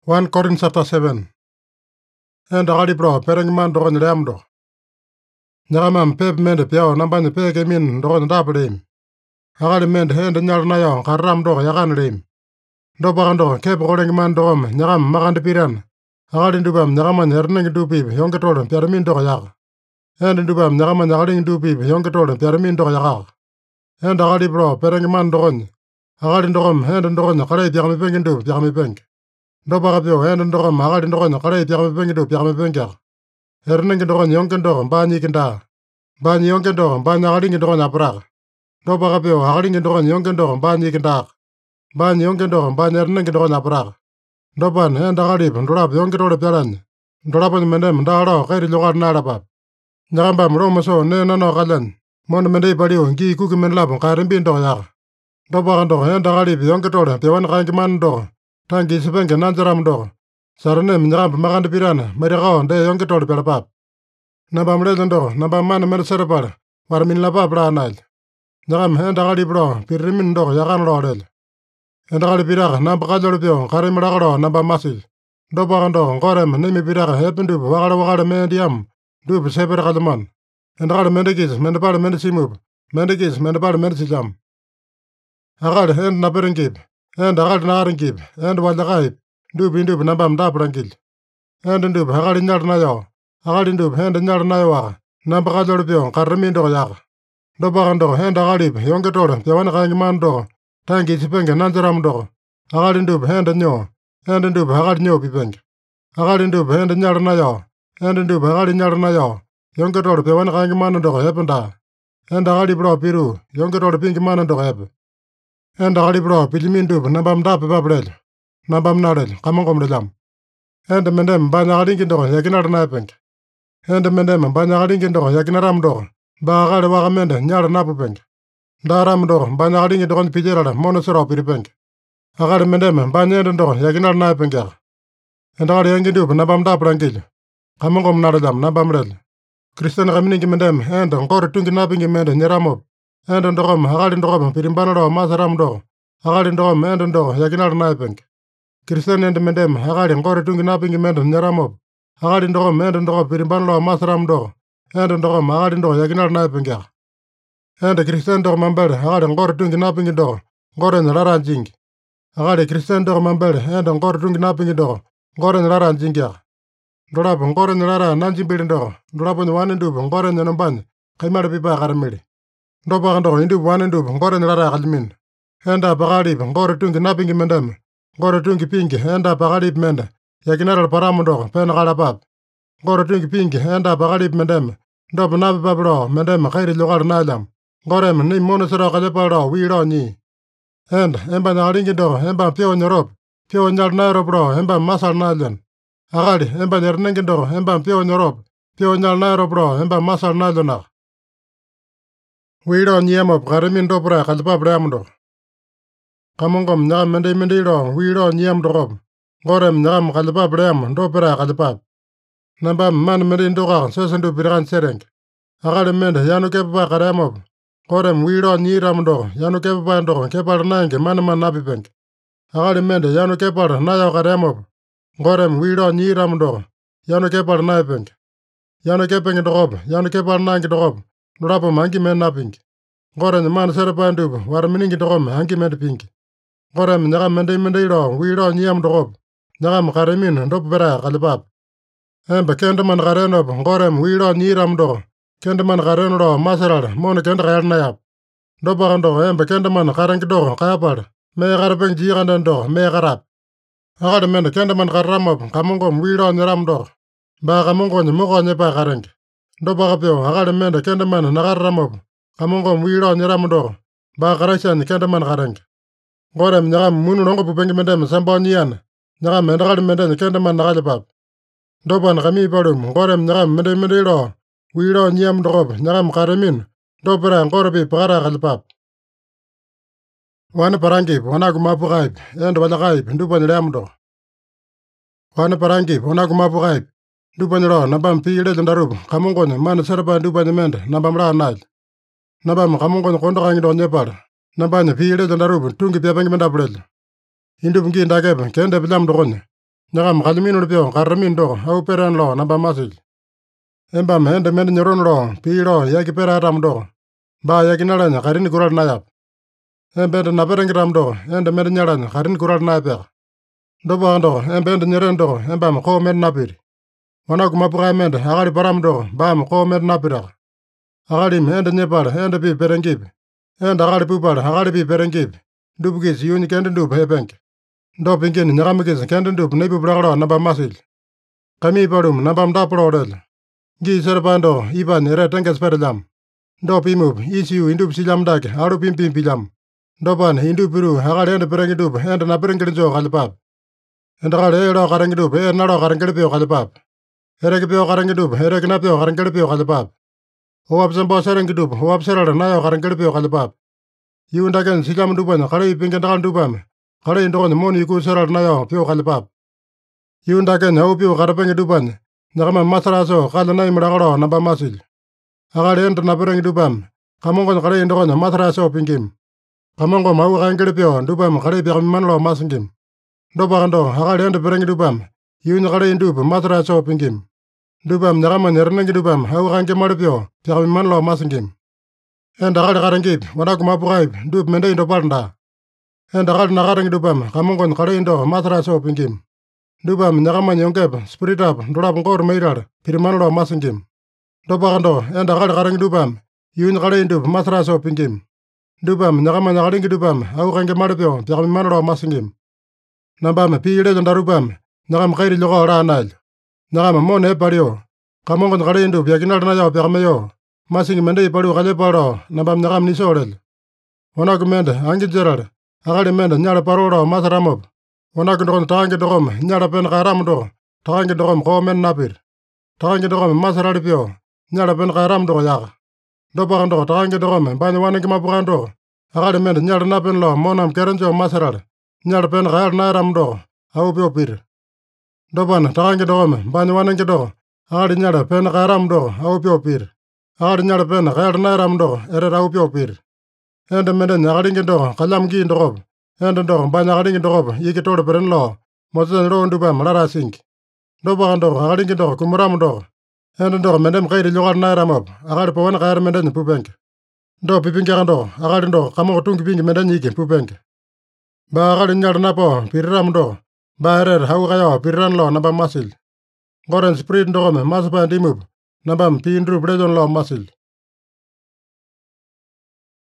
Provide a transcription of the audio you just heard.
1 Corinthians chapter 7. And agadi bro, pereng man dogon leamdo. Nyagamam pep mende piao nambani peke min dogon dapadim. Agadi mende hende nyal na yo karam do yagan lim. Do bagando kep goreng man dogom nyagam magande piran. Agadi dubam nyagaman herneng dubib yongetolem piaramin do yag. And dubam nyagaman yagading dubib yongetolem piaramin do yag. And agadi bro, pereng man dogon. Agadi dogom hende dogon kare piagami pengin dub piagami peng. Do bagapio hende dogon agadi dogon kare piagami pengin dub piagami pengya. Herneng dogon yonken dogon bani kinda. Bani yonken dogon bani agading dogon aprak. Do bagapio agading dogon yonken dogon bani kinda. Bani yonken dogon bani herneng dogon aprak. Do ban hende agadi ndurap yonken dogon piaran. Ndurapan mendem ndaro kairi logar narapap. Nyagamba mromoso ne nano kalan. Mon mendei padiu ngi kuki menlapon karimbin do yag. Do bagando hende agadi yonken dogon piawan kanki man do. Tangi sepenge nanjaram do. Sarane nyagamba magande pirana merigao de yonken dogon piarapap. Namba mredendo namba man men serapar. Warmin lapap ranal. Nyagam hende agadi bro pirimin do yagan lorel. Hende agadi piraga namba kajolpio karim ragaro namba masil. Do bagando ngorem nimi piraga hependub wagara mediam. Dub seper kalman. Hende agadi mendekis mendepar mendesimub. Mendekis mendepar mendesijam. Agadi hende naperengib. Hende agadi naringib. Hende wallagaib. Dub indub namba mdaprangil. Hende dub agadi nyar na yo. Agadi dub hende nyar na yo waga. Namba kajolpio karimin do yaga. Do bagando hende agadi yongetolo piawan kangiman do. Tangi sipenge nanjaram do. Agadi dub hende nyo. Hende dub agadi nyo pipenge. Agadi dub hende nyar na yo. Hende dub agadi nyar na yo. Yongetolo piawan kangiman do hependa. Hende agadi bro piru. Yongetolo pingiman do hep. Hende agadi bro pilimin dub nambam dape babrel. Nambam narel kamangom rejam. Hende mendem banya agadi do yakinar na penge. Hende mendem banya agadi do yakinaram do. Ba agadi waga mende nyar na pupenge. Daram do banya agadi do pijerala monosoro piripenge. Agadi mendem banya do yakinar na penge. Hende agadi yangi dub nambam daprangil. Kamangom narejam nambam rel. Kristen kamini mendem hende ngor tungi napingi mende nyeramob. Hende ndogom agadi ndogom pirimbana do masaram do. Agadi ndogom hende do yakinar na penge. Kristen hende mendem agadi ngor tungi napingi mende nyeramob. Agadi ndogom hende ndogom pirimbana do masaram do. Hende ndogom agadi ndo yakinar na penge. Hende Kristen do mambere agadi ngor tungi napingi do. Ngore nlara jingi. Agadi Kristen do mambere hende ngor tungi napingi do. Ngore nlara jingi. Ndorap ngore nlara nanjimbiri do. Ndorap nywane ndub ngore nyanomban. Kaimara pipa karamiri. Ndopa ndo indub wane ndub ngore nlara kalmin. Hende bagadi ngore tungi napingi mendem. Ngore tungi pingi hende bagadi mende. Yakinar paramu do pen kalapap. Ngore tungi pingi hende bagadi mendem. Ndop napi babro mendem kairi lugar nalam. Ngore ni monosoro kaleparo wiro ni. Hende emba nyaringi do emba pio nyorop. Pio nyar nairo bro emba masal nalan. Agadi emba nyernengi do emba pio nyorop. Pio nyar nairo bro emba masal nalona. Wiro ni emop karimin do bra kalepap ramdo. Kamongom nyam mende do wiro ni em do. Ngorem nyam kalepap ram do bra kalepap. Namba man mende do ka sesendu piran sereng. Agadi mende yanu kepa karamop. Ngorem wiro ni ramdo yanu kepa do kepar nange man napipeng. Agadi mende yanu kepar nayo karamop. Ngorem wiro ni ramdo yanu kepar naipeng. Yanu kepeng do yanu kepar nange do. Nurapo mangi men naping. Ngorem man serapandub warminingi do hangi men ping. Ngorem nyagam mende do wiro ni am do. Nyagam karimin do bra kalepap. Embe kendeman garenob ngorem wiro ni ramdo. Kendeman gareno do masarar mon kende garna yap. Do bagando embe kendeman garang do kayapar. Me garapeng jiganden do me garap. Agadi mende kendeman garamob kamongom wiro ni ramdo. Ba kamongo ni mogo ni pa gareng. Do bagapio agadi mende kendeman nagaramob. Kamongom wiro ni ramdo. Ba garashan kendeman gareng. Ngorem nyagam munu nongo pupengi mendem sambo niyan. Nyagam mendagadi mende kendeman nagalipap. Doban kami palum ngorem nyagam mende do. Wiro nyam dogob nyagam karimin. Dobra ngorbi pagara galipap. Wane parangib wana kumapu gaib. Endo wala gaib ndupan lamdo. Wane parangib wana kumapu gaib. Ndupan ro nabam pile jandarub. Kamongon man serpa ndupan mende nabam ra nal. Nabam kamongon kondo kangi do nyepar. Nabam pile jandarub tungi piapeng mendabrel. Indub ngi ndageb kende bilam dogon. Nyakama kalyaminul pio karramin doko au peran lo namba masil. Embam ende mende nyoron lo pi lo yaki peratam doko. Ba yaki nalanya karini kural nayap. Embende naperengiram doko ende mende nyalanya karini kural nayapek. Dopa doko embende nyeren doko embam ko mende napiri. Wanaku mapukai mende akali param doko bam ko mende napirak. Akalim ende nyepale ende pi perengip. Ende akali pupale akali pi perengip. Dupukis yuni kende dup hepenk. Do pingin nyakamikis kende dup neipupulakalo namba masil. Kami palum nambam daplo rel. Gi serpando ipan ere tenges perelam. Do pimup isiu indup silam dake alu pimpim pilam. Dopan indupiru akali ende perengidup ende naperengiljo kalipap. Ende kali elo karengidup nalo karengilipio kalipap. Erekipio karengidup erekinapio karengilipio kalipap. Huwap sembo serengidup huwap serala nayo karengilipio kalipap. Yundaken silam dupanya kali pingendakal dupam. Kali indokonya moni iku serala nayo pio kalipap. Yundaken au pio karapengi dupanya. Nyakama masaraso kala nai mulakalo namba masil. Akali ende naperengi dupam. Kamongonya kali indokonya masaraso pingim. Kamongo mau karengilipio dupam kali piakamimanlo masingim. Dopakando akali ende perengi dupam. Yunya kali indup masaraso pingim. Dupam nyakama nyerenengi dupam au kangemalipio piakamimanlo masingim. Ende akali karengip wanaku mapukaip dup mende indo palda. Ende akali nakarengi dupam kamongonya kali indo masaraso pingim. Dupam nyakama nyongkep spiritap dolap ngor meiral pirimanlo masingim. Dopakando ende akali karengi dupam yunya kali indup masaraso pingim. Dupam nyakama nyakalingi dupam au kangemalipio piakamimanlo masingim. Nambam pi lejo darupam nyakama kairi loko la nail. Nyakama mone palio. Kamongonya kali indup yakinal nayo piakameyo. Masingi mende ipalu kalepalo nambam nyakam nisolel. Wanaku mende angijeral. Akali mende nyala parolo masaramop. Wanaku dokon takangi dokom nyala pen kairam doko. Takangi dokom ko men napir. Takangi dokom masaralipio. Nyala pen kairam doko yaka. Dopakan doko takangi dokom banyi wanengi mapukan doko. Akali mende nyala napen lo monam kerenjo masaral. Nyala pen kair nairam doko. Au pio pir. Dopan takangi dokom banyi wanengi doko. Akali nyala pen kairam doko. Au pio pir. Akali nyala pen kair nairam doko. Ere au pio pir. Ende mende nyakalingi doko kalyam gi ndokop. Ende doko banyi akalingi ndokop iki tole peren lo. Mosen lo ndupam lara sink. Dopakan doko akalingi doko kumuram doko. Ende doko mendem kairi lokal nairamop. Akali pawan kair menden pupenke. Do pipingkan doko akali doko kamongo tungi pingi menden iki pupenke. Ba akali nyala napo piriram doko. Ba erer hau kayo piriran lo namba masil. Goren spirit dokome masapa dimup. Nambam pi indrup lejon lo masil.